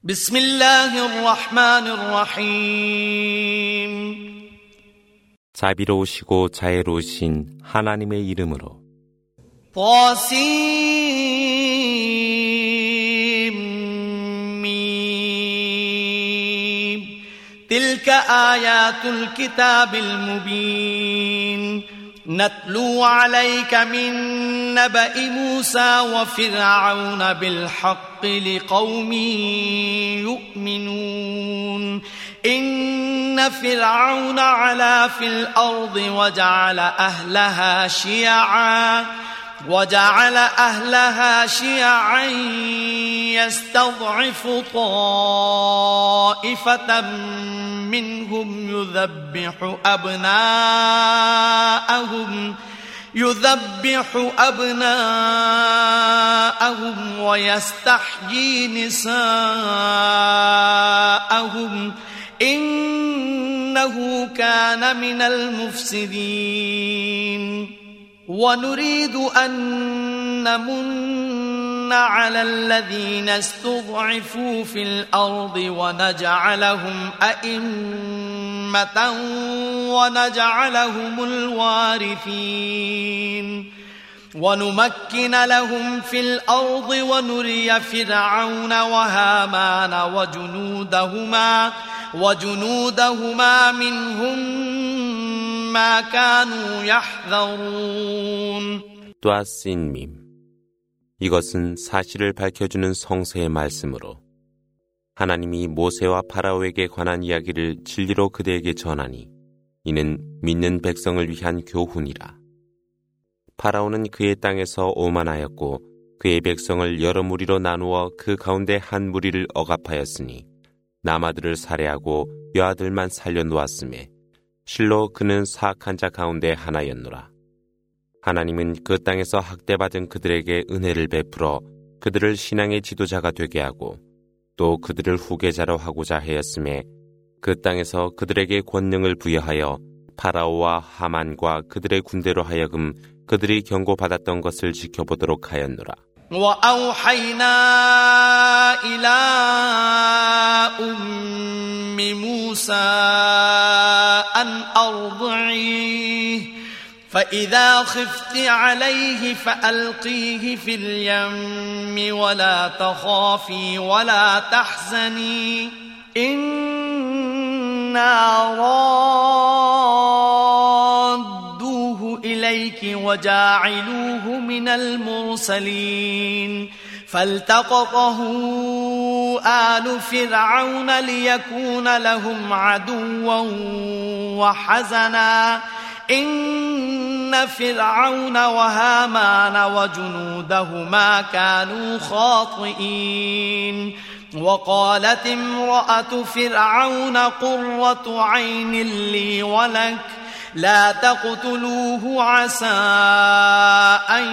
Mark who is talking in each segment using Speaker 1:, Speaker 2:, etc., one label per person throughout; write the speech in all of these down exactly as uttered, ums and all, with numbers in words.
Speaker 1: بسم الله الرحمن الرحيم
Speaker 2: 자비로우시고 자애로우신 하나님의 이름으로
Speaker 1: طاسيم تلك آيات الكتاب المبين نتلو عليك من نبأ موسى وفرعون بالحق لقوم يؤمنون إن فرعون علا في الأرض وجعل أهلها شيعا وجعل أهلها شيعا يستضعف طائفة منهم يذبح أبناءهم يذبح أبناءهم ويستحيي نساءهم إنه كان من المفسدين ونريد أن نمن على الذين استضعفوا في الأرض ونجعلهم أئمة ونجعلهم الوارثين ونمكن لهم في الأرض ونري فرعون وهامان وجنودهما وجنودهما منهم ما كانوا يحذرون.
Speaker 2: 또아신밈 이것은 사실을 밝혀주는 성서의 말씀으로 하나님이 모세와 파라오에게 관한 이야기를 진리로 그대에게 전하니 이는 믿는 백성을 위한 교훈이라. 파라오는 그의 땅에서 오만하였고 그의 백성을 여러 무리로 나누어 그 가운데 한 무리를 억압하였으니 남아들을 살해하고 여아들만 살려놓았음에 실로 그는 사악한 자 가운데 하나였노라. 하나님은 그 땅에서 학대받은 그들에게 은혜를 베풀어 그들을 신앙의 지도자가 되게 하고 또 그들을 후계자로 하고자 하였음에 그 땅에서 그들에게 권능을 부여하여 파라오와 하만과 그들의 군대로 하여금 그들이 경고받았던 것을 지켜보도록 하였노라.
Speaker 1: وأوحينا إلى أم موسى أن أرضعيه فإذا خفت عليه فألقيه في اليم ولا تخافي ولا تحزني إنا رادوه إليك وجاعلوه من المرسلين فالتقطه آل فرعون ليكون لهم عدوا وحزنا إن فرعون وهامان وجنودهما كانوا خاطئين وقالت امرأة فرعون قرة عين لي ولك لا تقتلوه عسى أن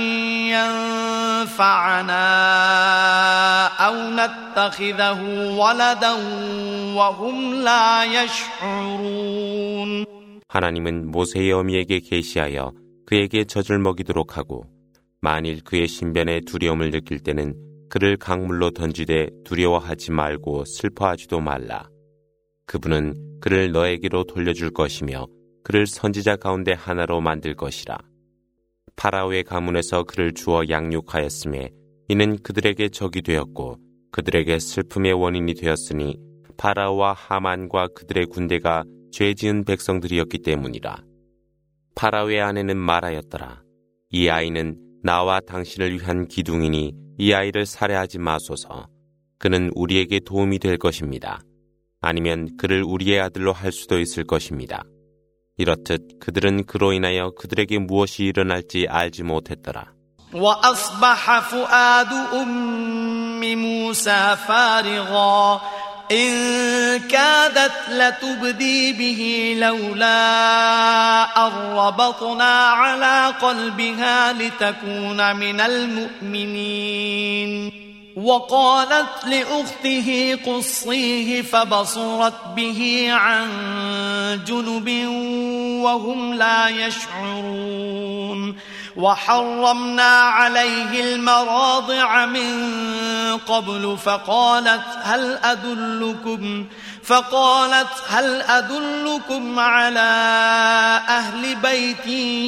Speaker 1: ينفعنا أو نتخذه ولدا وهم لا يشعرون.
Speaker 2: 하나님은 모세의 어미에게 계시하여 그에게 젖을 먹이도록 하고 만일 그의 신변에 두려움을 느낄 때는 그를 강물로 던지되 두려워하지 말고 슬퍼하지도 말라. 그분은 그를 너에게로 돌려줄 것이며 그를 선지자 가운데 하나로 만들 것이라. 파라오의 가문에서 그를 주어 양육하였음에 이는 그들에게 적이 되었고 그들에게 슬픔의 원인이 되었으니 파라오와 하만과 그들의 군대가 죄 지은 백성들이었기 때문이라. 파라오의 아내는 말하였더라. 이 아이는 나와 당신을 위한 기둥이니 이 아이를 살해하지 마소서. 그는 우리에게 도움이 될 것입니다. 아니면 그를 우리의 아들로 할 수도 있을 것입니다. 이렇듯 그들은 그로 인하여 그들에게 무엇이 일어날지 알지 못했더라.
Speaker 1: وأصبح فؤاد أم موسى فارغا إن كادت لتبدي به لولا أن ربطنا على قلبها لتكون من المؤمنين وقالت لأخته قصيه فبصرت به عن جنب وهم لا يشعرون وحرمنا عليه المراضع من قبل فقالت هل أدلكم فقالت هل أدلكم على أهل بيت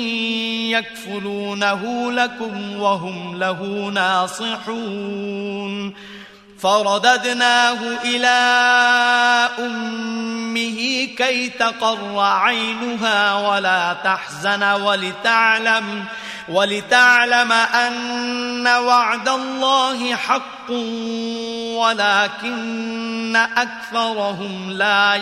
Speaker 1: يكفلونه لكم وهم له ناصحون فرددناه إلى أمه كي تقر عينها ولا تحزن ولتعلم ولتعلم أن وعد الله حق ولكن أكثرهم لا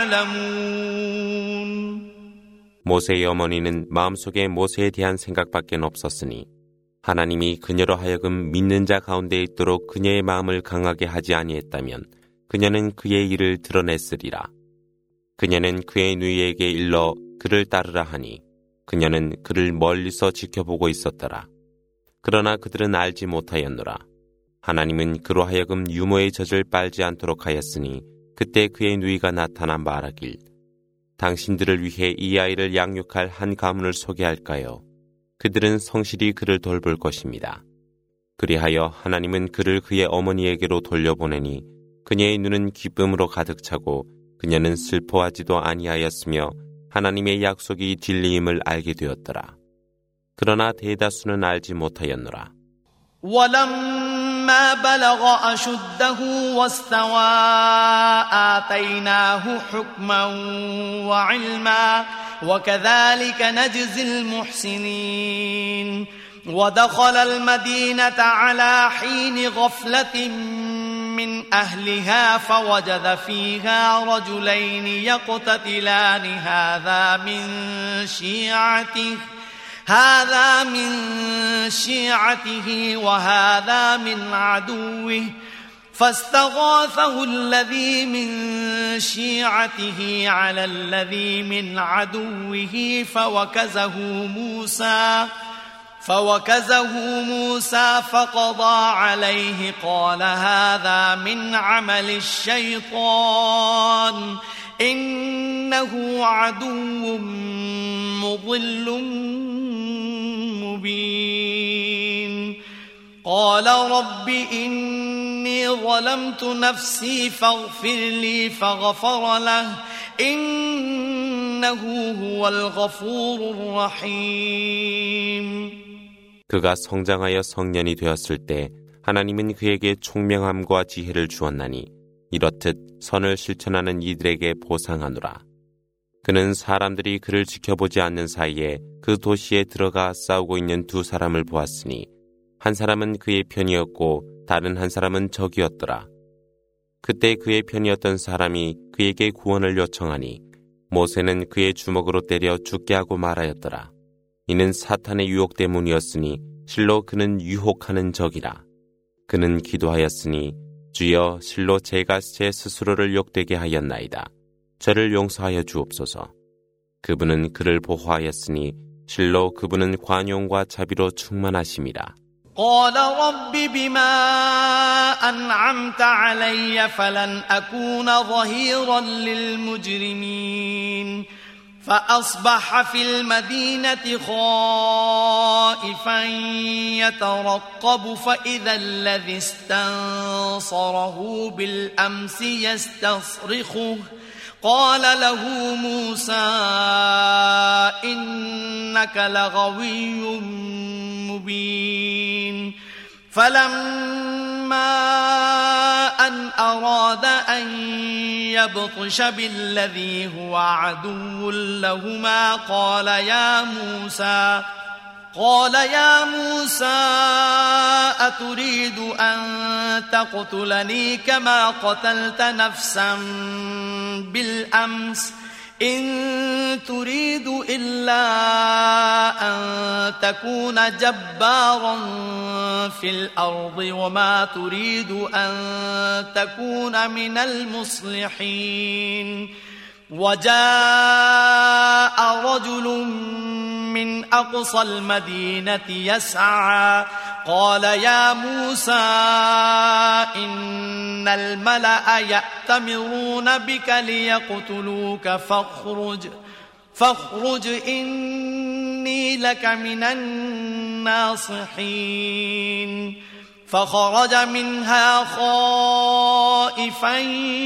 Speaker 1: يعلمون.
Speaker 2: 모세의 어머니는 마음속에 모세에 대한 생각밖에 없었으니 하나님이 그녀로 하여금 믿는 자 가운데 있도록 그녀의 마음을 강하게 하지 아니했다면 그녀는 그의 일을 드러냈으리라. 그녀는 그의 누이에게 일러 그를 따르라 하니 그녀는 그를 멀리서 지켜보고 있었더라. 그러나 그들은 알지 못하였노라. 하나님은 그로 하여금 유모의 젖을 빨지 않도록 하였으니 그때 그의 누이가 나타나 말하길 당신들을 위해 이 아이를 양육할 한 가문을 소개할까요? 그들은 성실히 그를 돌볼 것입니다. 그리하여 하나님은 그를 그의 어머니에게로 돌려보내니 그녀의 눈은 기쁨으로 가득 차고 그녀는 슬퍼하지도 아니하였으며 하나님의 약속이 진리임을 알게 되었더라. 그러나 대다수는 알지 못하였노라.
Speaker 1: ولما بلغ أشده واستوى آتيناه حكما وعلما وكذلك نجزي المحسنين ودخل المدينة على حين غفلة من أهلها فوجد فيها رجلين يقتتلان هذا من شيعته هذا من شيعته وهذا من عدوه فاستغاثه الذي من شيعته على الذي من عدوه فوكزه موسى فوكزه موسى فقضى عليه قال هذا من عمل الشيطان إنه عدو مضل مبين قال رب إني ظلمت نفسي فاغفر لي فغفر له إنه هو الغفور الرحيم.
Speaker 2: 그가 성장하여 성년이 되었을 때 하나님은 그에게 총명함과 지혜를 주었나니 이렇듯 선을 실천하는 이들에게 보상하노라. 그는 사람들이 그를 지켜보지 않는 사이에 그 도시에 들어가 싸우고 있는 두 사람을 보았으니 한 사람은 그의 편이었고 다른 한 사람은 적이었더라. 그때 그의 편이었던 사람이 그에게 구원을 요청하니 모세는 그의 주먹으로 때려 죽게 하고 말하였더라. 이는 사탄의 유혹 때문이었으니 실로 그는 유혹하는 적이라. 그는 기도하였으니 주여 실로 제가 제 스스로를 욕되게 하였나이다. 저를 용서하여 주옵소서. 그분은 그를 보호하였으니 실로 그분은 관용과 자비로 충만하심이라.
Speaker 1: قال رب بما أنعمت علي فلن أكون ظهيرا للمجرمين فأصبح في المدينة خائفا يترقب فإذا الذي استنصره بالأمس يستصرخه قال له موسى إنك لغوي مبين فلما أن أراد أن يبطش بالذي هو عدو لهما قال يا موسى قال يا موسى أتريد أن تقتلني كما قتلت نفسا بالأمس إن تريد إلا أن تكون جبارا في الأرض وما تريد أن تكون من المصلحين وجاء رجل من أقصى المدينة يسعى قال يا موسى إن الملأ يأتمرون بك ليقتلوك فاخرج فاخرج إني لك من الناصحين الناصحين فخرج منها خائفا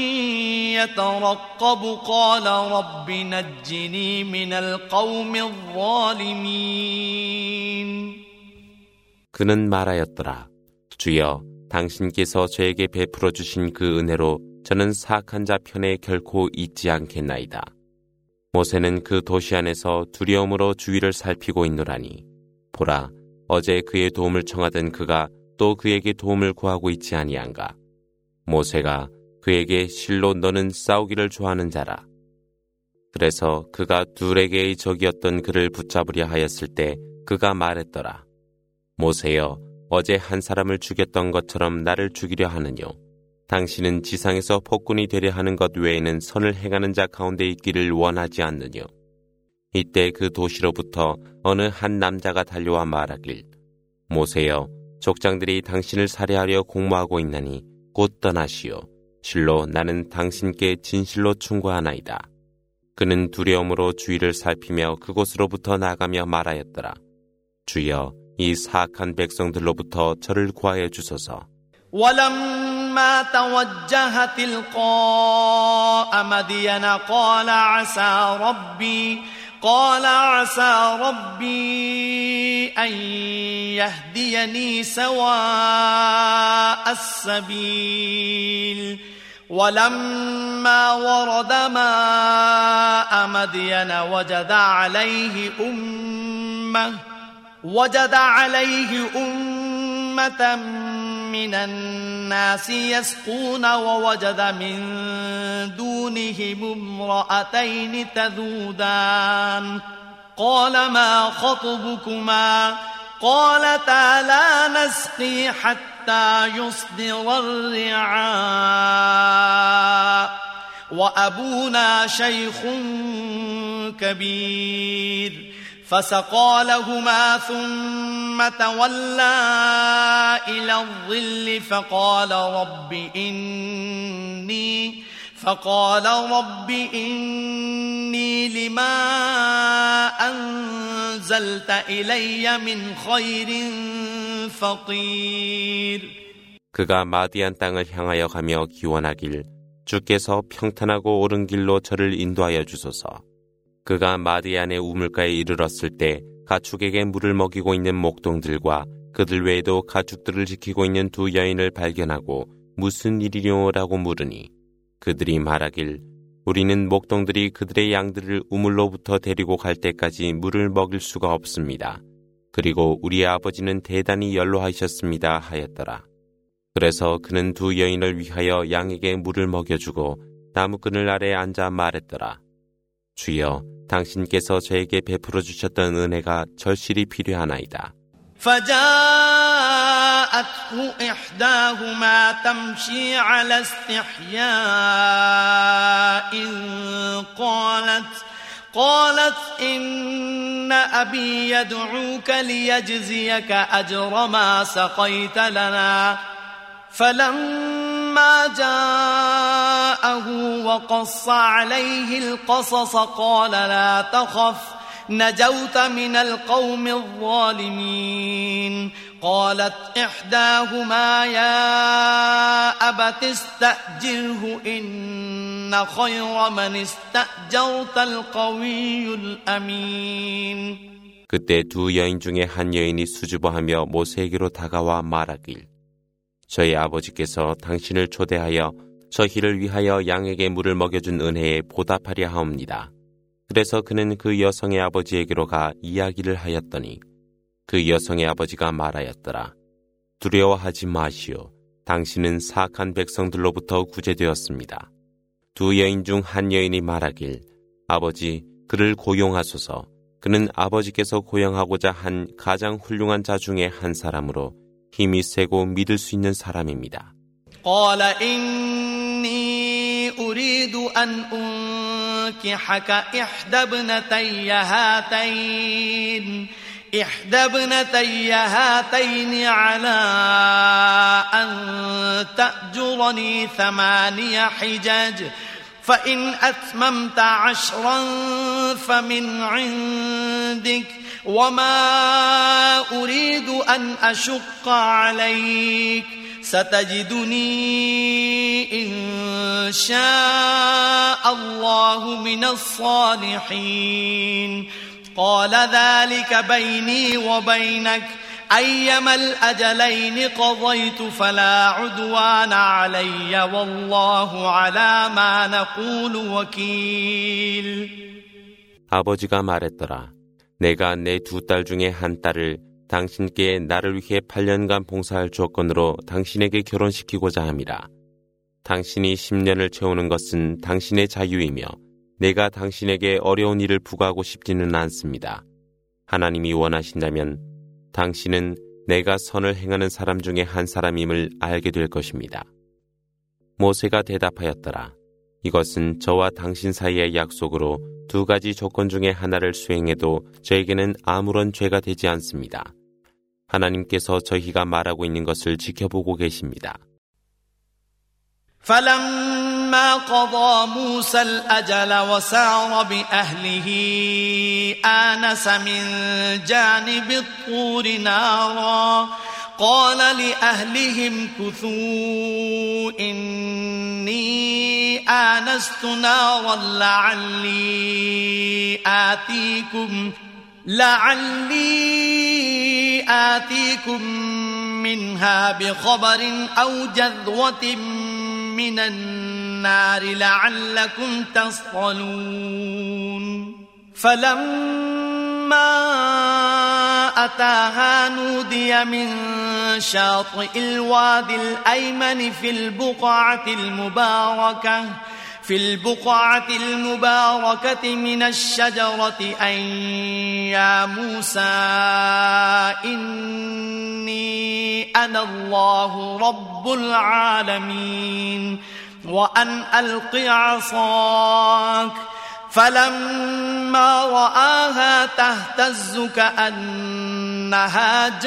Speaker 1: يترقب قال رب نجني من القوم الظالمين.
Speaker 2: 그는 말하였더라. 주여, 당신께서 저에게 베풀어 주신 그 은혜로 저는 사악한 자 편에 결코 있지 않겠나이다. 모세는 그 도시 안에서 두려움으로 주위를 살피고 있노라니, 보라, 어제 그의 도움을 청하던 그가 또 그에게 도움을 구하고 있지 아니한가. 모세가 그에게 실로 너는 싸우기를 좋아하는 자라. 그래서 그가 둘에게의 적이었던 그를 붙잡으려 하였을 때 그가 말했더라. 모세여, 어제 한 사람을 죽였던 것처럼 나를 죽이려 하느뇨. 당신은 지상에서 폭군이 되려 하는 것 외에는 선을 행하는 자 가운데 있기를 원하지 않느뇨. 이때 그 도시로부터 어느 한 남자가 달려와 말하길, 모세여, 족장들이 당신을 살해하려 공모하고 있나니 곧 떠나시오. 실로 나는 당신께 진실로 충고하나이다. 그는 두려움으로 주위를 살피며 그곳으로부터 나가며 말하였더라. 주여, 이 사악한 백성들로부터 저를 구하여 주소서.
Speaker 1: ولما توجه تلقاء مدين قال عسى ربي قال عسى ربي أن يهديني سواء السبيل ولما ورد ماء مدين وجد عليه أمة وجد عليه أمة من الناس يسقون ووجد من دونهم امرأتين تذودان قال ما خطبكما قالتا لا نسقي حتى يصدر الرعاء وأبونا شيخ كبير فسقى لهما ثم تولى إلى الظل فقال رب إني فقال رب إني لما أنزلت إلي من خير فقير.
Speaker 2: 그가 마디안 땅을 향하여 가며 기원하길, 주께서 평탄하고 옳은 길로 저를 인도하여 주소서. 그가 마디안의 우물가에 이르렀을 때 가축에게 물을 먹이고 있는 목동들과 그들 외에도 가축들을 지키고 있는 두 여인을 발견하고 무슨 일이뇨라고 물으니, 그들이 말하길, 우리는 목동들이 그들의 양들을 우물로부터 데리고 갈 때까지 물을 먹일 수가 없습니다. 그리고 우리의 아버지는 대단히 연로하셨습니다 하였더라. 그래서 그는 두 여인을 위하여 양에게 물을 먹여주고 나무그늘 아래 앉아 말했더라. 주여, 당신께서 저에게 베풀어 주셨던 은혜가 절실히 필요하나이다.
Speaker 1: فجاءته إحداهما تمشي على استحياء قالت قالت إن أبي يدعوك ليجزيك أجر ما سقيت لنا فلما جاءه وقص عليه القصص قال لا تخف نجوت من القوم الظالمين قالت إحداهما يا أبت استأجره إن خير من استأجرت القوي الأمين.
Speaker 2: 그때 두 여인 중에 한 여인이 수줍어하며 모세에게로 다가와 말하길, 저희 아버지께서 당신을 초대하여 저희를 위하여 양에게 물을 먹여준 은혜에 보답하려 하옵니다. 그래서 그는 그 여성의 아버지에게로 가 이야기를 하였더니 그 여성의 아버지가 말하였더라. 두려워하지 마시오. 당신은 사악한 백성들로부터 구제되었습니다. 두 여인 중 한 여인이 말하길, 아버지, 그를 고용하소서. 그는 아버지께서 고용하고자 한 가장 훌륭한 자 중에 한 사람으로 힘이 세고 믿을 수 있는 사람입니다.
Speaker 1: قال إني أريد أن أنكحك إحدى ابنتي هاتين إحدى ابنتي هاتين على أن تأجرني ثماني حجج فإن أتممت عشرا فمن عندك وما أريد أن أشق عليك ستجدني إن شاء الله من الصالحين قال ذلك بيني وبينك أيما الأجلين قضيت فلا عدوان علي والله على ما نقول وكيل.
Speaker 2: 아버지가 말했더라. 내가 내 두 딸 중에 한 딸을 당신께 나를 위해 팔 년간 봉사할 조건으로 당신에게 결혼시키고자 함이라. 당신이 십 년을 채우는 것은 당신의 자유이며 내가 당신에게 어려운 일을 부과하고 싶지는 않습니다. 하나님이 원하신다면 당신은 내가 선을 행하는 사람 중에 한 사람임을 알게 될 것입니다. 모세가 대답하였더라. 이것은 저와 당신 사이의 약속으로 두 가지 조건 중에 하나를 수행해도 저에게는 아무런 죄가 되지 않습니다. 하나님께서 저희가 말하고 있는 것을 지켜보고 계십니다.
Speaker 1: فلما قضى موسى الأجل وسار بأهله آنس من جانب الطور نارا قال لأهلهم كثوا إني آنست نارا لعلي آتيكم لعلي آتيكم منها بخبر أو جذوة من النار لعلكم تصطلون فلما أتاها نودي من شاطئ الوادي الأيمن في البقعة المباركة في البقعة المباركة من الشجرة أن يا موسى إني أنا الله رب العالمين وأن ألق عصاك فلما رآها تهتز كأنها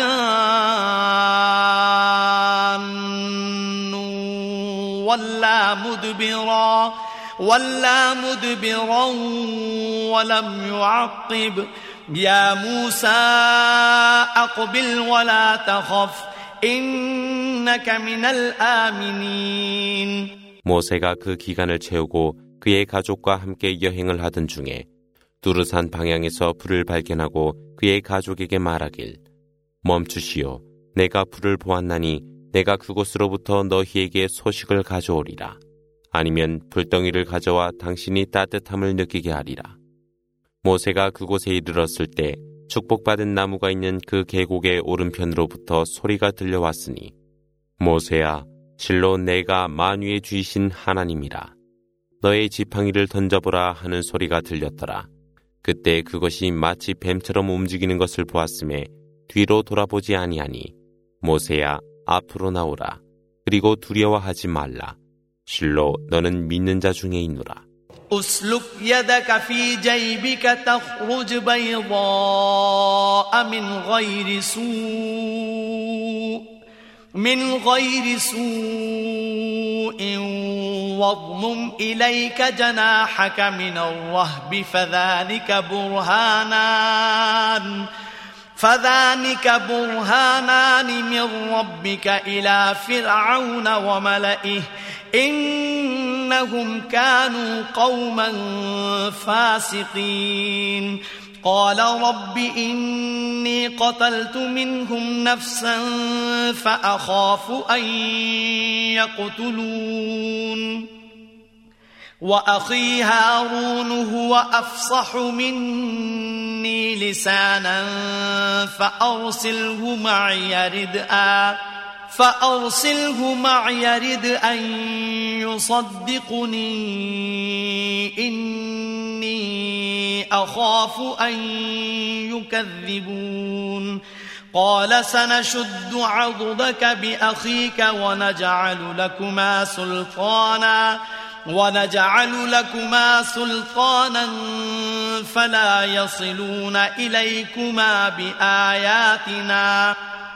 Speaker 1: جان ولا مدبرا ولا مدبرا ولم يعقب يا موسى أقبل ولا تخف إنك من الآمنين.
Speaker 2: 모세가 그 기간을 채우고 그의 가족과 함께 여행을 하던 중에 두르산 방향에서 불을 발견하고 그의 가족에게 말하길 멈추시오. 내가 불을 보았나니 내가 그곳으로부터 너희에게 소식을 가져오리라. 아니면 불덩이를 가져와 당신이 따뜻함을 느끼게 하리라. 모세가 그곳에 이르렀을 때 축복받은 나무가 있는 그 계곡의 오른편으로부터 소리가 들려왔으니 모세야, 실로 내가 만유의 주이신 하나님이라. 너의 지팡이를 던져보라 하는 소리가 들렸더라. 그때 그것이 마치 뱀처럼 움직이는 것을 보았음에 뒤로 돌아보지 아니하니 모세야, 앞으로 나오라. 그리고 두려워하지 말라. 실로 너는 믿는 자 중에 있노라.
Speaker 1: أسلك يدك في جيبك تخرج بيضاء من غير سوء من غير سوء واضمم إليك جناحك من الرهب فذلك برهانان فذلك برهانان من ربك إلى فرعون وملئه إنهم كانوا قوما فاسقين قال رب إني قتلت منهم نفسا فأخاف أن يقتلون وأخي هارون هو أفصح مني لسانا فأرسله معي ردءا فأرسله معي رد أن يصدقني إني أخاف أن يكذبون قال سنشد عضدك بأخيك ونجعل لكما سلطانا ونجعل لكما سلطانا فلا يصلون إليكما بآياتنا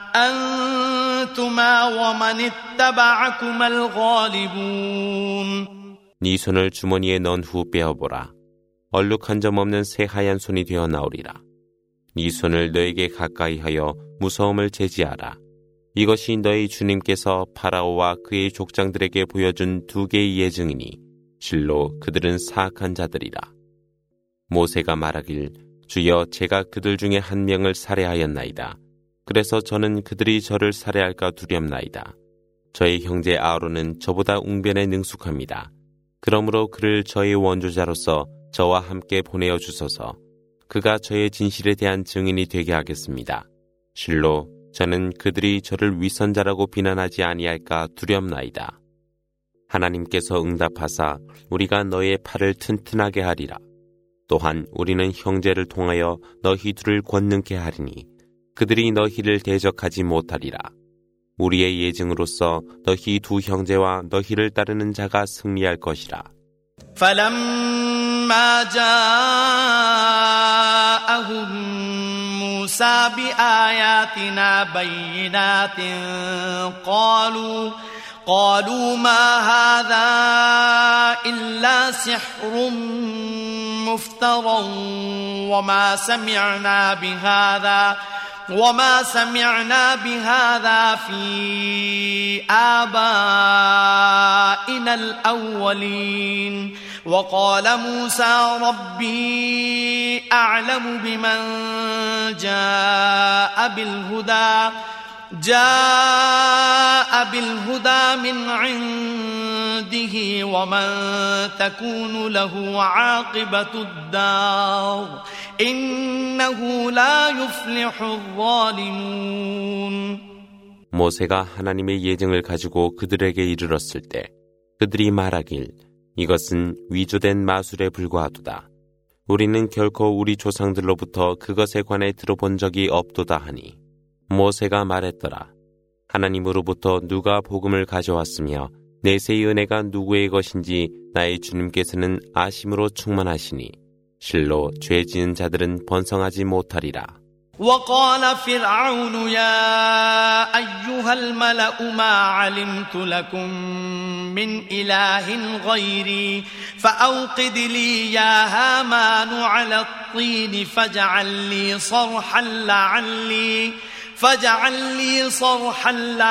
Speaker 1: أنتما ومن اتبعكما الغالبون.
Speaker 2: 네 손을 주머니에 넣은 후 빼어보라. 얼룩 한 점 없는 새하얀 손이 되어 나오리라. 네 손을 너에게 가까이 하여 무서움을 제지하라. 이것이 너희 주님께서 파라오와 그의 족장들에게 보여준 두 개의 예증이니 실로 그들은 사악한 자들이라. 모세가 말하길 주여 제가 그들 중에 한 명을 살해하였나이다. 그래서 저는 그들이 저를 살해할까 두렵나이다. 저의 형제 아론은 저보다 웅변에 능숙합니다. 그러므로 그를 저의 원조자로서 저와 함께 보내어 주소서. 그가 저의 진실에 대한 증인이 되게 하겠습니다. 실로 저는 그들이 저를 위선자라고 비난하지 아니할까 두렵나이다. 하나님께서 응답하사 우리가 너의 팔을 튼튼하게 하리라. 또한 우리는 형제를 통하여 너희 둘을 권능케 하리니 그들이 너희를 대적하지 못하리라. 우리의 예증으로서 너희 두 형제와 너희를 따르는 자가 승리할 것이라.
Speaker 1: فلما جاءهم موسى بآياتنا بينات قالوا قالوا ما هذا إلا سحر مفترى وما سمعنا بهذا وما سمعنا بهذا في آبائنا الأولين وقال موسى ربي أعلم بمن جاء بالهدى جاء بالهدى من عنده ومن تكون له عاقبة الدار إنه لا يفلح الظالمون.
Speaker 2: 모세가 하나님의 예증을 가지고 그들에게 이르렀을 때 그들이 말하길 이것은 위조된 마술에 불과하도다. 우리는 결코 우리 조상들로부터 그것에 관해 들어본 적이 없도다 하니 모세가 말했더라. 하나님으로부터 누가 복음을 가져왔으며 내세의 은혜가 누구의 것인지 나의 주님께서는 아심으로 충만하시니 실로 죄 지은 자들은 번성하지 못하리라.
Speaker 1: وقال فرعون يا أيها الملأ ما علمت لكم من إله غيري فأوقد لي يا هامان على الطين فاجعل لي صرحا لعلي فاجعل لي صرحا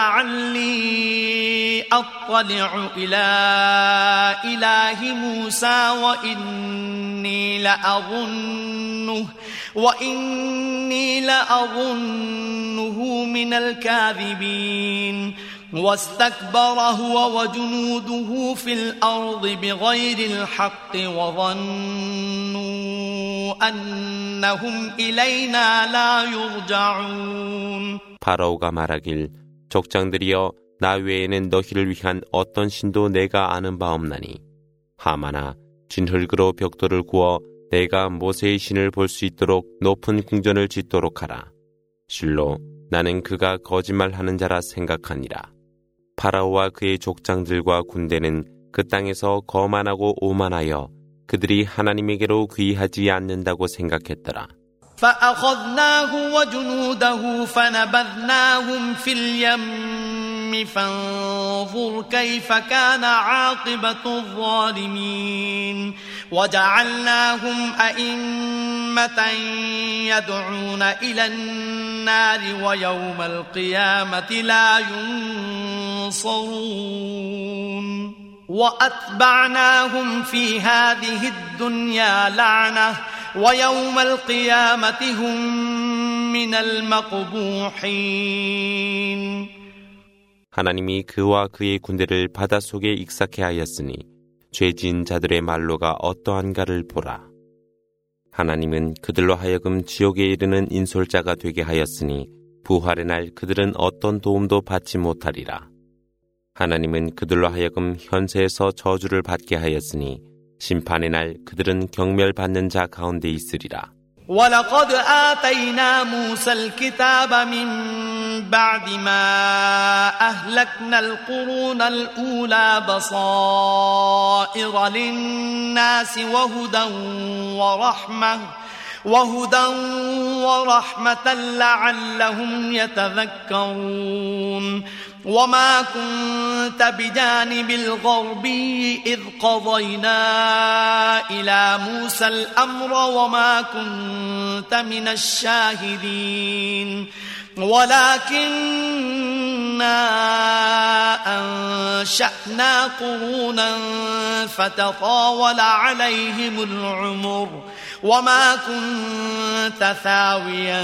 Speaker 1: لعلي أطلع إلى إله موسى وإني لأظنه وإني لأظنه من الكاذبين واستكبر هو وجنوده في الأرض بغير الحق وظنوا أنهم إلينا لا يرجعون.
Speaker 2: 파라오가 말하길 족장들이여 나 외에는 너희를 위한 어떤 신도 내가 아는 바 없나니 하마나 진흙으로 벽돌을 구워 내가 모세의 신을 볼 수 있도록 높은 궁전을 짓도록 하라. 실로 나는 그가 거짓말하는 자라 생각하니라. 파라오와 그의 족장들과 군대는 그 땅에서 거만하고 오만하여 그들이 하나님에게로 귀하지 않는다고 생각했더라.
Speaker 1: فأخذناه وجنوده فنبذناهم في اليم فانظر كيف كان عاقبة الظالمين وجعلناهم أئمة يدعون إلى النار ويوم القيامة لا ينصرون وأتبعناهم في هذه الدنيا لعنة ويوم القيامة هم من المقبوحين.
Speaker 2: 하나님이 그와 그의 군대를 바닷속에 익사케 하였으니 죄진 자들의 말로가 어떠한가를 보라. 하나님은 그들로 하여금 지옥에 이르는 인솔자가 되게 하였으니 부활의 날 그들은 어떤 도움도 받지 못하리라. 하나님은 그들로 하여금 현세에서 저주를 받게 하였으니 심판의 날 그들은 경멸받는 자 가운데 있으리라.
Speaker 1: ولقد آتينا موسى الكتاب من بعد ما أهلكنا القرون الأولى بصائر للناس وهدى ورحمة وهدى ورحمة لعلهم يتذكرون وما كنت بجانب الغربي إذ قضينا إلى موسى الأمر وما كنت من الشاهدين ولكننا أنشأنا قرونا فتطاول عليهم العمر وما كنت ثاويا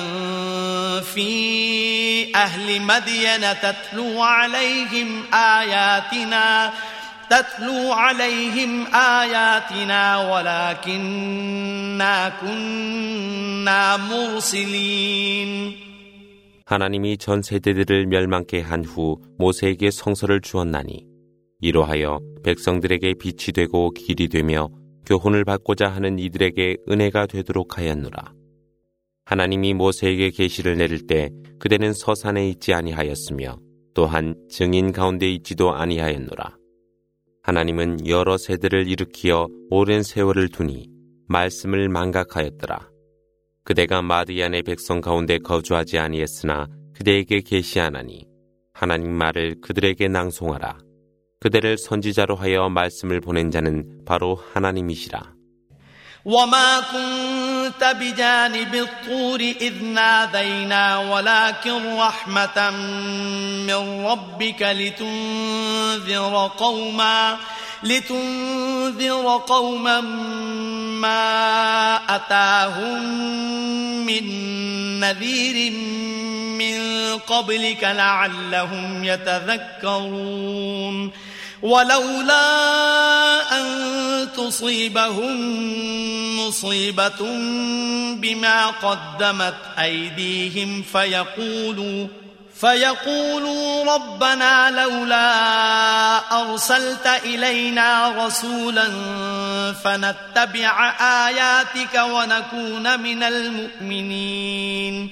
Speaker 1: في أهل مدين تتلو عليهم آياتنا تتلو عليهم آياتنا ولكننا كنا مرسلين.
Speaker 2: 하나님이 전 세대들을 멸망케 한 후 모세에게 성서를 주었나니 이로하여 백성들에게 빛이 되고 길이 되며 교훈을 받고자 하는 이들에게 은혜가 되도록 하였노라. 하나님이 모세에게 계시를 내릴 때 그대는 서산에 있지 아니하였으며 또한 증인 가운데 있지도 아니하였노라. 하나님은 여러 세대를 일으키어 오랜 세월을 두니 말씀을 망각하였더라. 그대가 마디안의 백성 가운데 거주하지 아니했으나 그대에게 계시하나니 하나님 말을 그들에게 낭송하라. 그대를 선지자로 하여 말씀을 보낸 자는 바로 하나님이시라.
Speaker 1: وما كنت بجانب الطور إذ نادينا ولكن رحمة من ربك لتنذر قوما لتنذر قوما ما أتاهم من نذير من قبلك لعلهم يتذكرون ولولا أن تصيبهم مصيبة بما قدمت أيديهم فيقولوا فيقولوا ربنا لولا أرسلت إلينا رسولا فنتبع آياتك ونكون من المؤمنين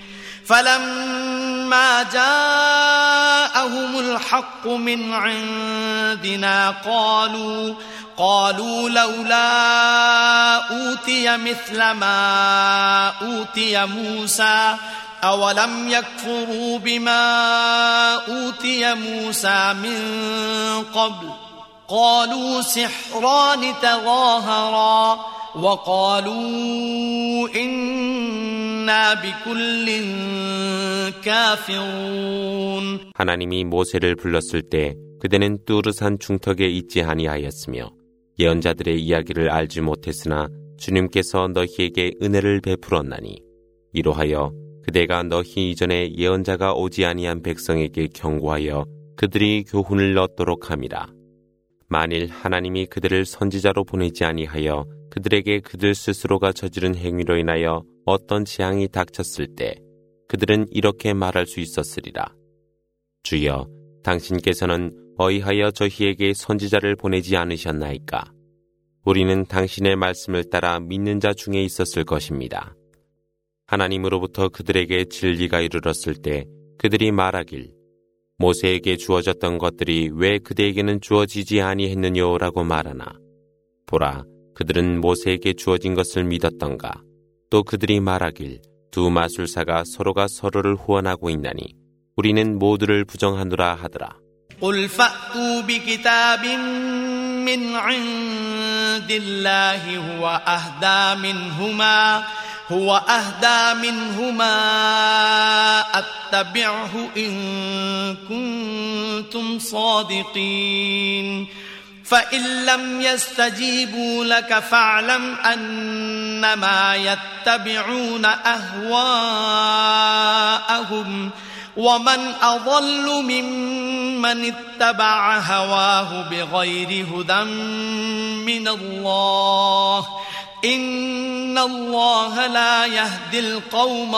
Speaker 1: فلما جاءهم الحق من عندنا قالوا قالوا لولا أوتي مثل ما أوتي موسى أولم يكفروا بما أوتي موسى من قبل قالوا سحران تظاهرا وقالوا إنا بكل كافرون.
Speaker 2: 하나님이 모세를 불렀을 때 그대는 뚜르산 중턱에 있지 아니하였으며 예언자들의 이야기를 알지 못했으나 주님께서 너희에게 은혜를 베풀었나니 이로하여 그대가 너희 이전에 예언자가 오지 아니한 백성에게 경고하여 그들이 교훈을 얻도록 함이라. 만일 하나님이 그들을 선지자로 보내지 아니하여 그들에게 그들 스스로가 저지른 행위로 인하여 어떤 재앙이 닥쳤을 때 그들은 이렇게 말할 수 있었으리라. 주여, 당신께서는 어이하여 저희에게 선지자를 보내지 않으셨나이까? 우리는 당신의 말씀을 따라 믿는 자 중에 있었을 것입니다. 하나님으로부터 그들에게 진리가 이르렀을 때 그들이 말하길 모세에게 주어졌던 것들이 왜 그대에게는 주어지지 아니했느냐라고 말하나 보라, 그들은 모세에게 주어진 것을 믿었던가. 또 그들이 말하길 두 마술사가 서로가 서로를 후원하고 있나니 우리는 모두를 부정하노라 하더라.
Speaker 1: قل فأتوا بكتاب من عند الله هو أهدى منهما هو أهدى منهما أتبعه إن كنتم صادقين فإن لم يستجيبوا لك فاعلم أنما يتبعون أهواءهم ومن أضل ممن اتبع هواه بغير هدى من الله إن الله لا يهدي القوم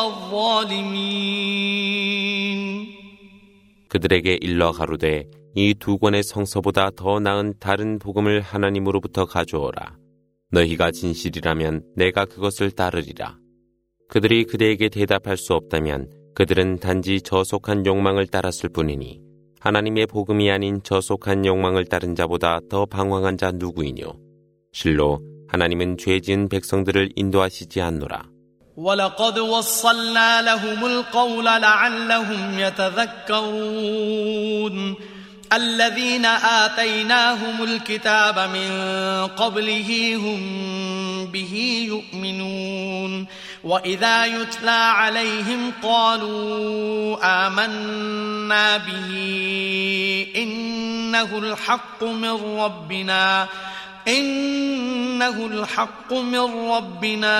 Speaker 1: الظالمين.
Speaker 2: 그들에게 일러 가로되 이 두 권의 성서보다 더 나은 다른 복음을 하나님으로부터 가져오라. 너희가 진실이라면 내가 그것을 따르리라. 그들이 그대에게 대답할 수 없다면 그들은 단지 저속한 욕망을 따랐을 뿐이니 하나님의 복음이 아닌 저속한 욕망을 따른 자보다 더 방황한 자 누구이뇨. 실로 하나님은 죄 지은 백성들을 인도하시지 않노라.
Speaker 1: ولقد وصلنا لهم القول لعلهم يتذكرون الذين آتيناهم الكتاب من قبله هم به يؤمنون وإذا يتلى عليهم قالوا آمنا به إنه الحق من ربنا إنه الحق من ربنا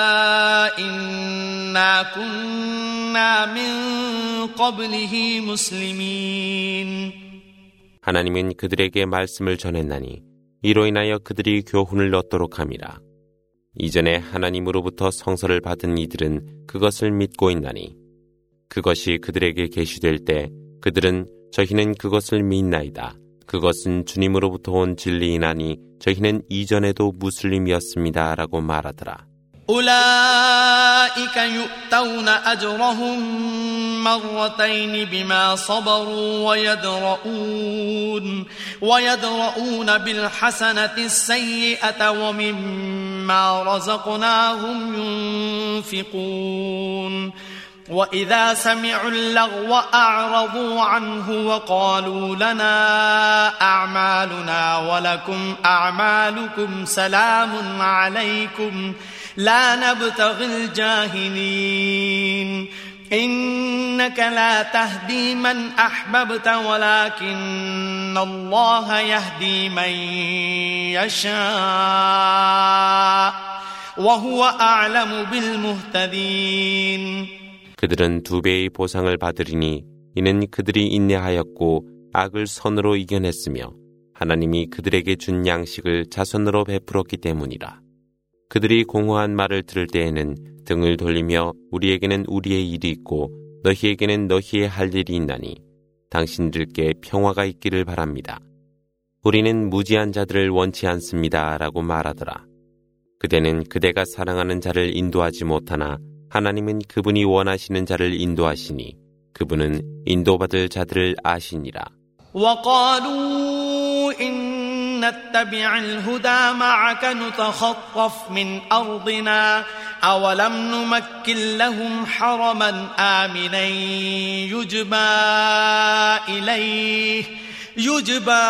Speaker 1: إنا كنا من قبله مسلمين.
Speaker 2: 하나님은 그들에게 말씀을 전했나니 이로 인하여 그들이 교훈을 얻도록 함이라. 이전에 하나님으로부터 성서를 받은 이들은 그것을 믿고 있나니 그것이 그들에게 계시될 때 그들은 저희는 그것을 믿나이다. 그것은 주님으로부터 온 진리이나니 저희는 이전에도 무슬림이었습니다. 라고 말하더라.
Speaker 1: أولئك يؤتون أجرهم مرتين بما صبروا ويدرؤون ويدرؤون بالحسنة السيئة ومما رزقناهم ينفقون وإذا سمعوا اللغو أعرضوا عنه وقالوا لنا أعمالنا ولكم أعمالكم سلام عليكم لا نبتغي الجاهلين إنك لا تهدي من أحببت ولكن الله يهدي من يشاء وهو أعلم بالمهتدين.
Speaker 2: 그들은 두 배의 보상을 받으리니 이는 그들이 인내하였고 악을 선으로 이겨냈으며 하나님이 그들에게 준 양식을 자선으로 베풀었기 때문이라. 그들이 공허한 말을 들을 때에는 등을 돌리며 우리에게는 우리의 일이 있고 너희에게는 너희의 할 일이 있나니 당신들께 평화가 있기를 바랍니다. 우리는 무지한 자들을 원치 않습니다. 라고 말하더라. 그대는 그대가 사랑하는 자를 인도하지 못하나 하나님은 그분이 원하시는 자를 인도하시니 그분은 인도받을 자들을 아시니라.
Speaker 1: وقالوا إن نتبع الهدى معك نتخطف من أرضنا أولم نمكن لهم حرما آمنا يجبى إليه يجبى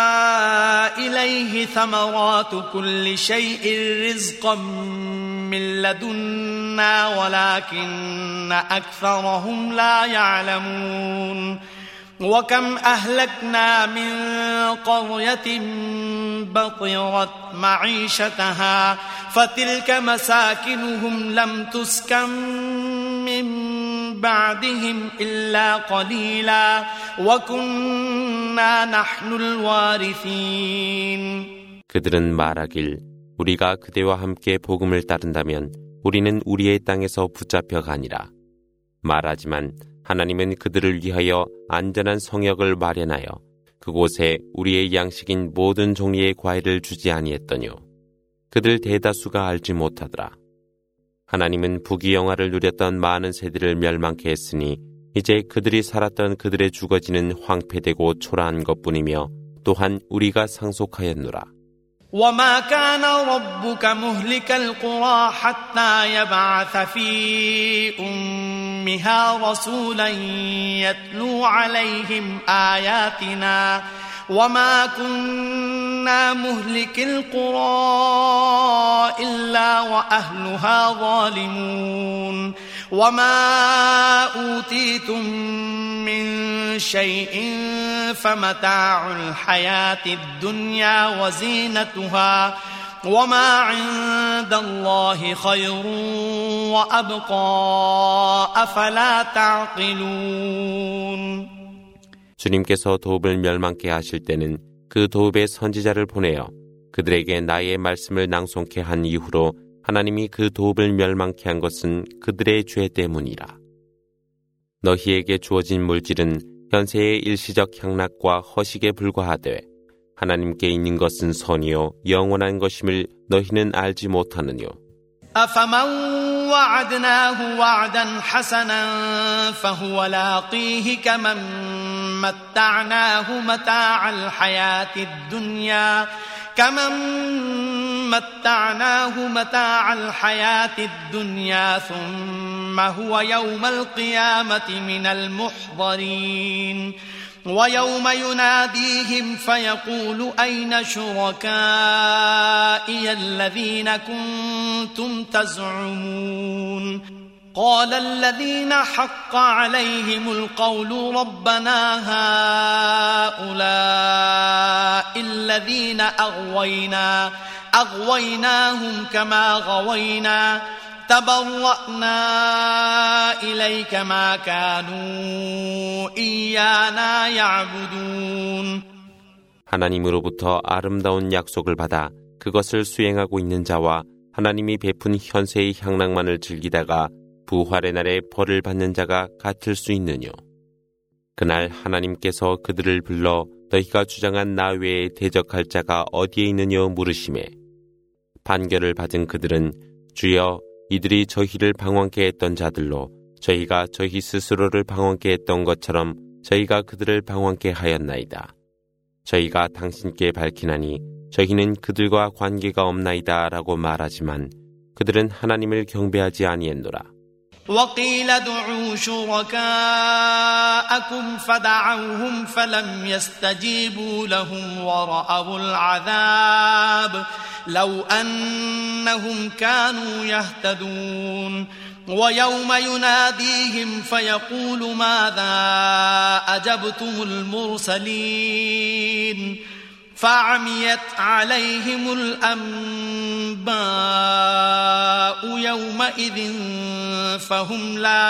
Speaker 1: إليه ثمرات كل شيء رزقا من لدنا ولكن أكثرهم لا يعلمون وكم أهلكنا من قرية بطرت معيشتها فتلك مساكنهم لم تسكن من بعدهم إلا قليلا وكنا نحن الوارثين.
Speaker 2: 그들은 말하길 우리가 그대와 함께 복음을 따른다면 우리는 우리의 땅에서 붙잡혀 가니라. 말하지만 하나님은 그들을 위하여 안전한 성역을 마련하여 그곳에 우리의 양식인 모든 종류의 과일을 주지 아니했더뇨. 그들 대다수가 알지 못하더라. 하나님은 부귀영화를 누렸던 많은 세대를 멸망케 했으니 이제 그들이 살았던 그들의 주거지는 황폐되고 초라한 것뿐이며 또한 우리가 상속하였노라.
Speaker 1: وما كان ربك مهلك القرى حتى يبعث في أمها رسولا يتلو عليهم آياتنا وما كنا مهلك القرى إلا وأهلها ظالمون وما أوتيتم من شيء فمتاع الحياة الدنيا وزينتها وما عند الله خير وأبقى أفلا تعقلون.
Speaker 2: 주님께서 도읍을 멸망케 하실 때는 그 도읍의 선지자를 보내어 그들에게 나의 말씀을 낭송케 한 이후로 하나님이 그 도읍을 멸망케 한 것은 그들의 죄 때문이라. 너희에게 주어진 물질은 현세의 일시적 향락과 허식에 불과하되 하나님께 있는 것은 선이요 영원한 것임을 너희는 알지 못하느뇨.
Speaker 1: أفمن وعدناه وعدا حسنا فهو لاقيه كمن متعناه متاع الحياة الدنيا كمن متعناه متاع الحياة الدنيا ثم هو يوم القيامة من المحضرين ويوم يناديهم فيقول أين شركائي الذين كنتم تزعمون قال الذين حق عليهم القول ربنا هؤلاء الذين أغوينا أغويناهم كما غوينا تبرأنا إليك ما كانوا إيانا يعبدون.
Speaker 2: 하나님으로부터 아름다운 약속을 받아 그것을 수행하고 있는 자와 하나님이 베푼 현세의 향락만을 즐기다가 부활의 날에 벌을 받는 자가 같을 수 있느뇨. 그날 하나님께서 그들을 불러 너희가 주장한 나 외에 대적할 자가 어디에 있느뇨 물으시매 판결을 받은 그들은 주여 이들이 저희를 방황케 했던 자들로 저희가 저희 스스로를 방황케 했던 것처럼 저희가 그들을 방황케 하였나이다. 저희가 당신께 밝히나니 저희는 그들과 관계가 없나이다 라고 말하지만 그들은 하나님을 경배하지 아니했노라.
Speaker 1: وقيل ادعوا شركاءكم فدعوهم فلم يستجيبوا لهم ورأوا العذاب لو أنهم كانوا يهتدون ويوم يناديهم فيقول ماذا أجبتم المرسلين فعميت عليهم الأنباء يومئذ فهم لا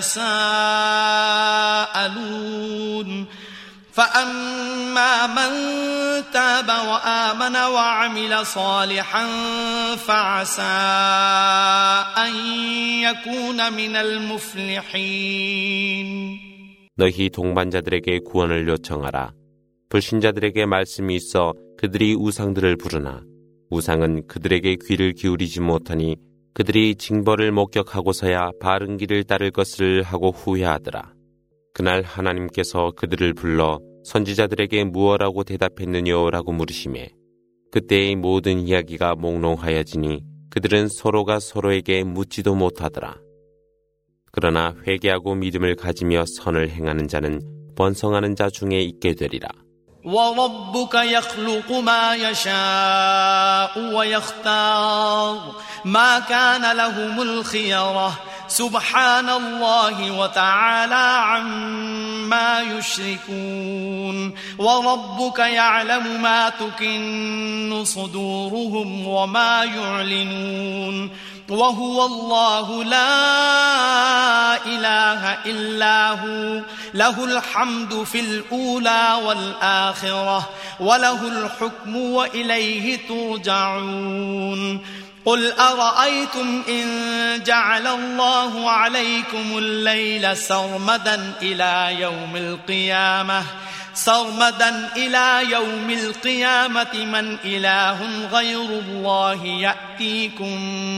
Speaker 1: يتساءلون فأما من تاب وآمن وعمل صالحا فعسى أن يكون من المفلحين.
Speaker 2: 너희 동반자들에게 구원을 요청하라. 불신자들에게 말씀이 있어 그들이 우상들을 부르나 우상은 그들에게 귀를 기울이지 못하니 그들이 징벌을 목격하고서야 바른 길을 따를 것을 하고 후회하더라. 그날 하나님께서 그들을 불러 선지자들에게 무엇라고 대답했느냐라고 물으시매 그때의 모든 이야기가 몽롱하여지니 그들은 서로가 서로에게 묻지도 못하더라. 그러나 회개하고 믿음을 가지며 선을 행하는 자는 번성하는 자 중에 있게 되리라.
Speaker 1: وربك يخلق ما يشاء ويختار ما كان لهم الخيرة سبحان الله وتعالى عما يشركون وربك يعلم ما تكن صدورهم وما يعلنون وهو الله لا إله إلا هو له الحمد في الأولى والآخرة وله الحكم وإليه ترجعون قل أرأيتم إن جعل الله عليكم الليل سرمدا إلى يوم القيامة سرمدا إلى يوم القيامة من إله غير الله يأتيكم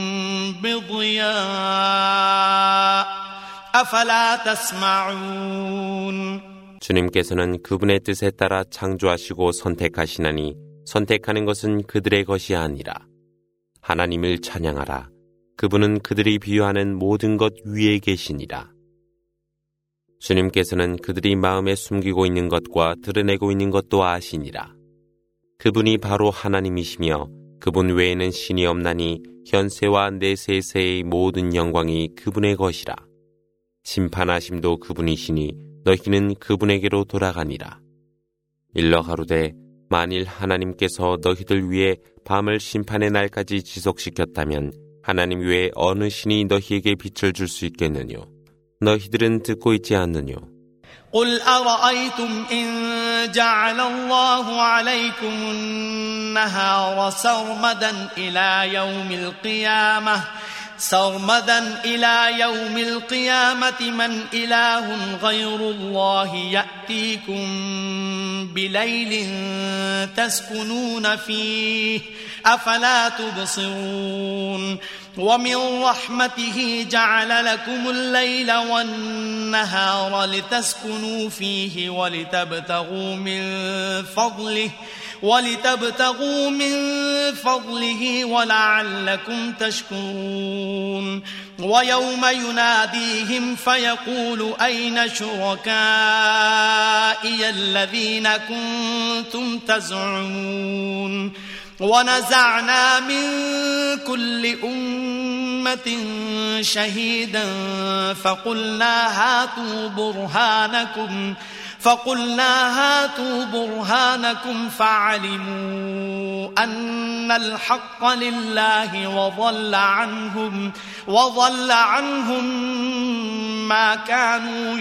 Speaker 1: بضياء أفلا تسمعون.
Speaker 2: 주님께서는 그분의 뜻에 따라 창조하시고 선택하시나니 선택하는 것은 그들의 것이 아니라 하나님을 찬양하라. 그분은 그들이 비유하는 모든 것 위에 계시니라. 주님께서는 그들이 마음에 숨기고 있는 것과 드러내고 있는 것도 아시니라. 그분이 바로 하나님이시며 그분 외에는 신이 없나니 현세와 내세세의 모든 영광이 그분의 것이라. 심판하심도 그분이시니 너희는 그분에게로 돌아가니라. 일러 가로되 만일 하나님께서 너희들 위해 밤을 심판의 날까지 지속시켰다면 하나님 외에 어느 신이 너희에게 빛을 줄 수 있겠느뇨. 너희들은 듣고 있지 않느뇨.
Speaker 1: قل أرأيتم إن جعل الله عليكم النهار سرمدا إلى يوم القيامة سرمدا إلى يوم القيامة من إله غير الله يأتيكم بليل تسكنون فيه أفلا تبصرون ومن رحمته جعل لكم الليل والنهار لتسكنوا فيه ولتبتغوا من فضله ولتبتغوا من فضله ولعلكم تشكرون ويوم يناديهم فيقول أين شركائي الذين كنتم تزعمون ونزعنا من كل أمة شهيدا فقلنا هاتوا برهانكم فقلنا هاتوا برهانكم فعلموا أن الحق لله وضل عنهم وضل عنهم ما كانوا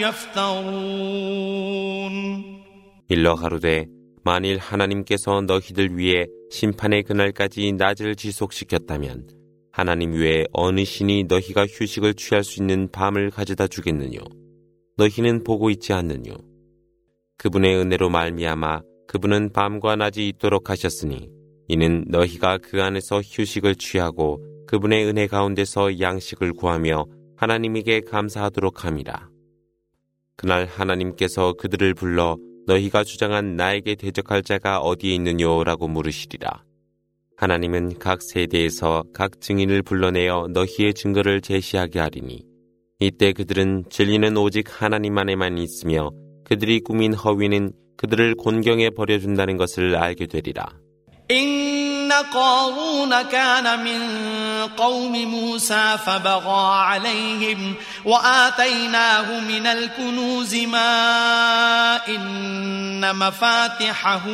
Speaker 1: يفترون.
Speaker 2: 일러 가로되 만일 하나님께서 너희들 위해 심판의 그날까지 낮을 지속시켰다면 하나님 외에 어느 신이 너희가 휴식을 취할 수 있는 밤을 가져다 주겠느뇨. 너희는 보고 있지 않느뇨. 그분의 은혜로 말미암아 그분은 밤과 낮이 있도록 하셨으니 이는 너희가 그 안에서 휴식을 취하고 그분의 은혜 가운데서 양식을 구하며 하나님에게 감사하도록 함이라. 그날 하나님께서 그들을 불러 너희가 주장한 나에게 대적할 자가 어디에 있느뇨라고 물으시리라. 하나님은 각 세대에서 각 증인을 불러내어 너희의 증거를 제시하게 하리니 이때 그들은 진리는 오직 하나님 안에만 있으며 그들이 꾸민 허위는 그들을 곤경에 버려준다는 것을 알게 되리라.
Speaker 1: إن قارون كان من قوم موسى فبغى عليهم وآتيناه من الكنوز ما إن مفاتحه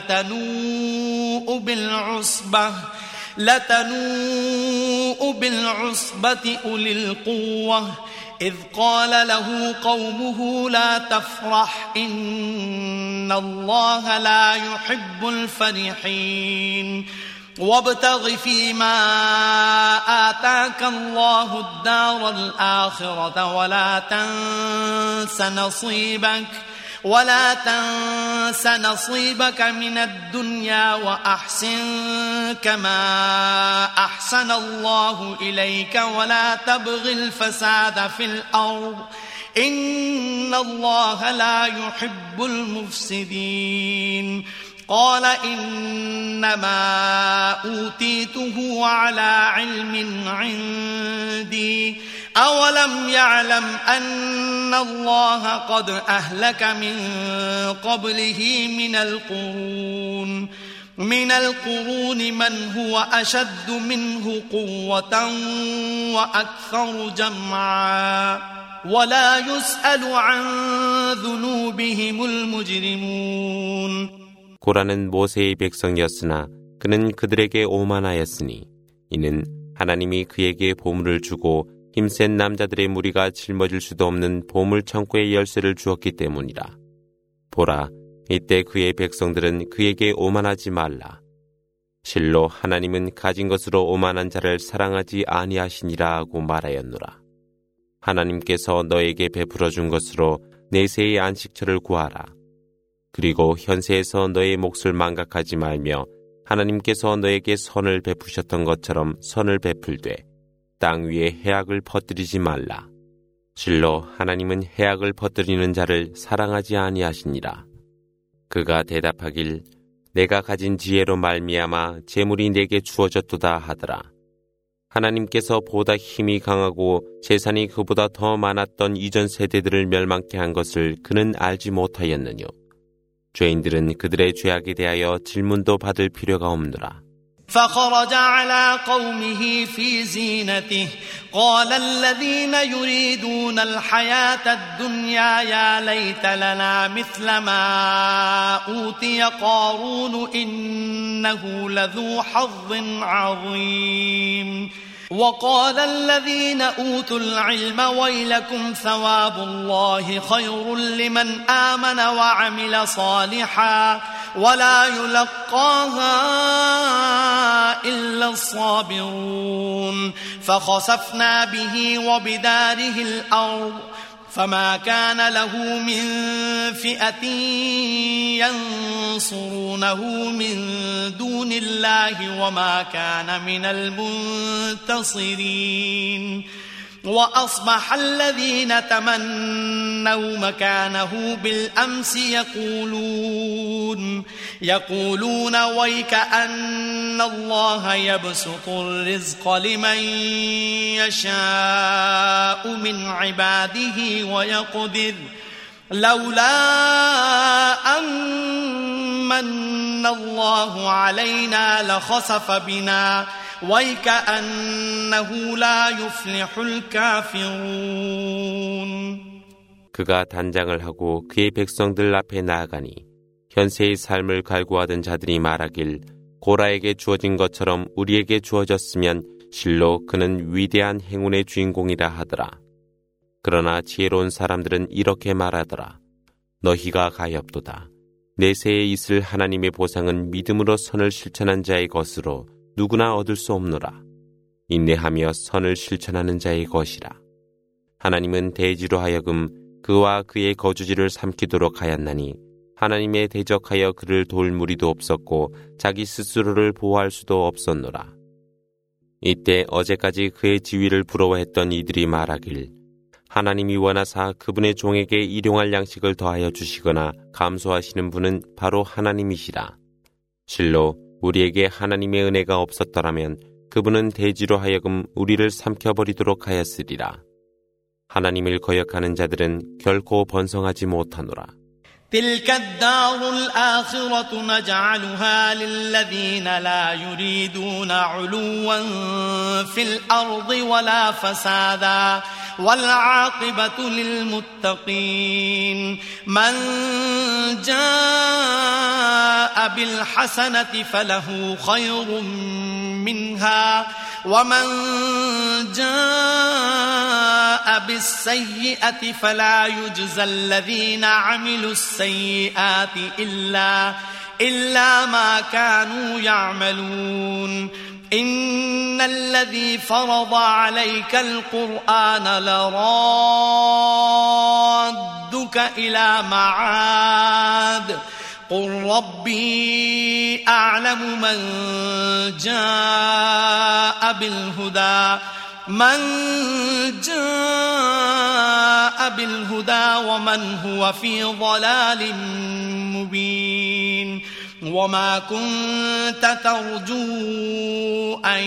Speaker 1: لتنوء بالعصبة لتنوء بالعصبة أولي القوة إذ قال له قومه لا تفرح إن الله لا يحب الفرحين وابتغ فيما آتاك الله الدار الآخرة ولا تنس نصيبك ولا تنس نصيبك من الدنيا وأحسن كما أحسن الله إليك ولا تبغ الفساد في الأرض إن الله لا يحب المفسدين قال إنما أوتيته على علم عندي أولم يعلم أن الله قد أهلك من قبله من القرون من القرون من هو أشد منه قوة وأكثر جمعا ولا يسأل عن ذنوبهم المجرمون.
Speaker 2: 고라는 모세의 백성이었으나 그는 그들에게 오만하였으니 이는 하나님이 그에게 보물을 주고 힘센 남자들의 무리가 짊어질 수도 없는 보물 창고의 열쇠를 주었기 때문이라. 보라, 이때 그의 백성들은 그에게 오만하지 말라. 실로 하나님은 가진 것으로 오만한 자를 사랑하지 아니하시니라 하고 말하였노라. 하나님께서 너에게 베풀어 준 것으로 내세의 안식처를 구하라. 그리고 현세에서 너의 몫을 망각하지 말며 하나님께서 너에게 선을 베푸셨던 것처럼 선을 베풀되 땅 위에 해악을 퍼뜨리지 말라. 실로 하나님은 해악을 퍼뜨리는 자를 사랑하지 아니하시니라. 그가 대답하길 내가 가진 지혜로 말미암아 재물이 내게 주어졌도다 하더라. 하나님께서 보다 힘이 강하고 재산이 그보다 더 많았던 이전 세대들을 멸망케 한 것을 그는 알지 못하였느뇨. 죄인들은 그들의 죄악에 대하여 질문도 받을 필요가 없노라.
Speaker 1: فخرج على قومه في زينته قال الذين يريدون الحياة الدنيا يا ليت لنا مثل ما أوتي قارون إنه لذو حظ عظيم وقال الذين أوتوا العلم ويلكم ثواب الله خير لمن آمن وعمل صالحا ولا يلقاها إلا لَصَابِرُونَ فَخَسَفْنَا بِهِ وَبِدَارِهِ الْأَرْضَ فما كان له من فئة ينصرونه من دون الله وما كان من المنتصرين وأصبح الذين تمنوا مكانه بالأمس يقولون يقولون ويك أن الله يبسط الرزق لمن يشاء من عباده ويقدر لولا أن من الله علينا لخسف بنا وَيْكَأَنَّهُ لَا يُفْلِحُ الْكَافِرُونَ
Speaker 2: 그가 단장을 하고 그의 백성들 앞에 나아가니 현세의 삶을 갈구하던 자들이 말하길 고라에게 주어진 것처럼 우리에게 주어졌으면 실로 그는 위대한 행운의 주인공이라 하더라. 그러나 지혜로운 사람들은 이렇게 말하더라. 너희가 가엾도다. 내세에 있을 하나님의 보상은 믿음으로 선을 실천한 자의 것으로 누구나 얻을 수 없노라. 인내하며 선을 실천하는 자의 것이라. 하나님은 대지로 하여금 그와 그의 거주지를 삼키도록 하였나니 하나님에 대적하여 그를 도울 무리도 없었고 자기 스스로를 보호할 수도 없었노라. 이때 어제까지 그의 지위를 부러워했던 이들이 말하길 하나님이 원하사 그분의 종에게 일용할 양식을 더하여 주시거나 감소하시는 분은 바로 하나님이시라. 실로 우리에게 하나님의 은혜가 없었더라면 그분은 대지로 하여금 우리를 삼켜버리도록 하였으리라. 하나님을 거역하는 자들은 결코 번성하지 못하노라.
Speaker 1: تلك الدار الآخرة نجعلها للذين لا يريدون علوا في الأرض ولا فسادا والعاقبة للمتقين من جاء بالحسنة فله خير منها ومن جاء بالسيئة فلا يجزى الذين عملوا السيئات إلا, إلا ما كانوا يعملون إن الذي فرض عليك القرآن لرادك إلى معاد قل ربي أعلم من جاء بالهدى من جاء بالهدى ومن هو في ضلال مبين وما كنت ترجو أن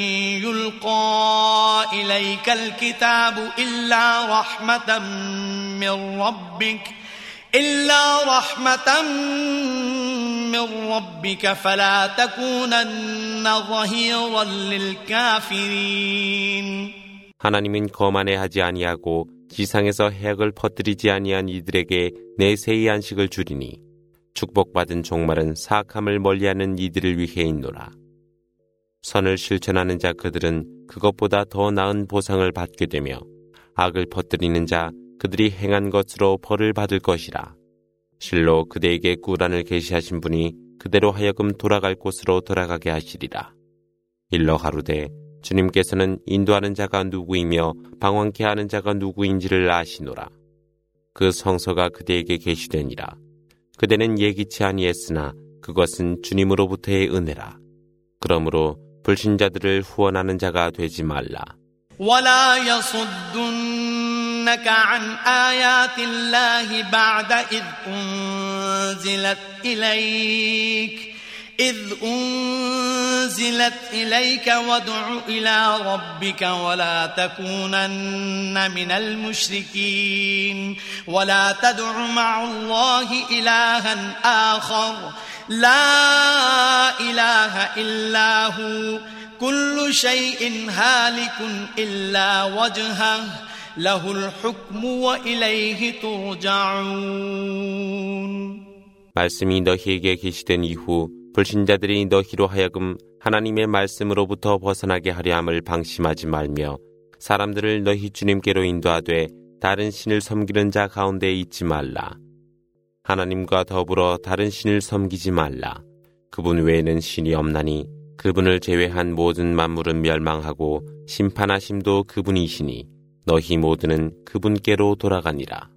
Speaker 1: يلقى إليك الكتاب إلا رحمة من ربك إلا رحمة من ربك فلا تكونن ظهيرا للكافرين.
Speaker 2: 하나님은 거만해하지 아니하고 지상에서 해악을 퍼뜨리지 아니한 이들에게 내세의 안식을 주리니 축복받은 종말은 사악함을 멀리하는 이들을 위해 있노라. 선을 실천하는 자 그들은 그것보다 더 나은 보상을 받게 되며 악을 퍼뜨리는 자 그들이 행한 것으로 벌을 받을 것이라. 실로 그대에게 꾸란을 계시하신 분이 그대로 하여금 돌아갈 곳으로 돌아가게 하시리라. 일러 가로되 주님께서는 인도하는 자가 누구이며 방황케 하는 자가 누구인지를 아시노라. 그 성서가 그대에게 계시되니라. 그대는 예기치 아니했으나 그것은 주님으로부터의 은혜라. 그러므로 불신자들을 후원하는 자가 되지 말라.
Speaker 1: ولا يصدنك عن آيات الله بعد إذ أنزلت إليك إذ أنزلت إليك وادع إلى ربك ولا تكونن من المشركين ولا تدع مع الله إلها آخر لا إله إلا هو كل شيء هالك إلا وجهه له الحكم وإليه ترجعون.
Speaker 2: 말씀이 너희에게 계시된 이후 불신자들이 너희로 하여금 하나님의 말씀으로부터 벗어나게 하려 함을 방심하지 말며 사람들을 너희 주님께로 인도하되 다른 신을 섬기는 자 가운데 있지 말라. 하나님과 더불어 다른 신을 섬기지 말라. 그분 외에는 신이 없나니 그분을 제외한 모든 만물은 멸망하고 심판하심도 그분이시니 너희 모두는 그분께로 돌아가니라.